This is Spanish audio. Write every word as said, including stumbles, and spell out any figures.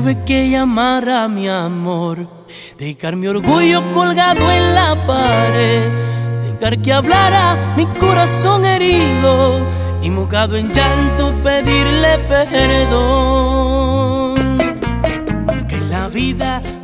Tuve que llamar a mi amor, dejar mi orgullo colgado en la pared, dejar que hablara mi corazón herido y mojado en llanto pedirle perdón. Que en la vida